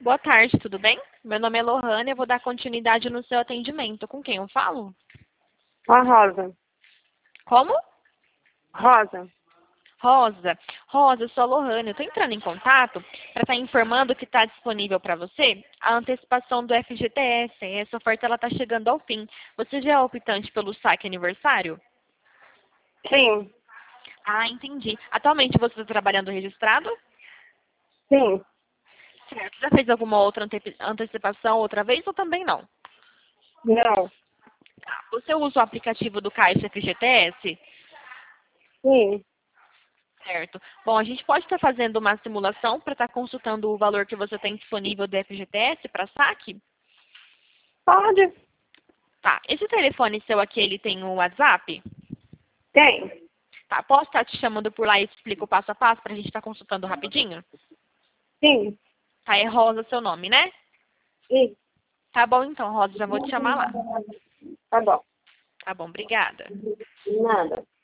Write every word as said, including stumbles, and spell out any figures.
Boa tarde, tudo bem? Meu nome é Lohane, eu vou dar continuidade no seu atendimento. Com quem eu falo? A Rosa. Como? Rosa. Rosa. Rosa, eu sou a Lohane. Eu estou entrando em contato para estar informando que está disponível para você a antecipação do F G T S. Essa oferta está chegando ao fim. Você já é optante pelo saque aniversário? Sim. Ah, entendi. Atualmente você está trabalhando registrado? Sim. Certo. Já fez alguma outra ante- antecipação outra vez ou também não? Não. Tá. Você usa o aplicativo do Caixa F G T S? Sim. Certo. Bom, a gente pode estar fazendo uma simulação para estar consultando o valor que você tem disponível do F G T S para saque? Pode? Tá. Esse telefone seu aqui, ele tem um WhatsApp? Tem. Tá. Posso estar te chamando por lá e te explico o passo a passo para a gente estar consultando rapidinho? Sim. Tá, é Rosa seu nome, né? Sim. Tá bom então, Rosa, já vou te chamar lá. Tá bom. Tá bom, obrigada. Nada.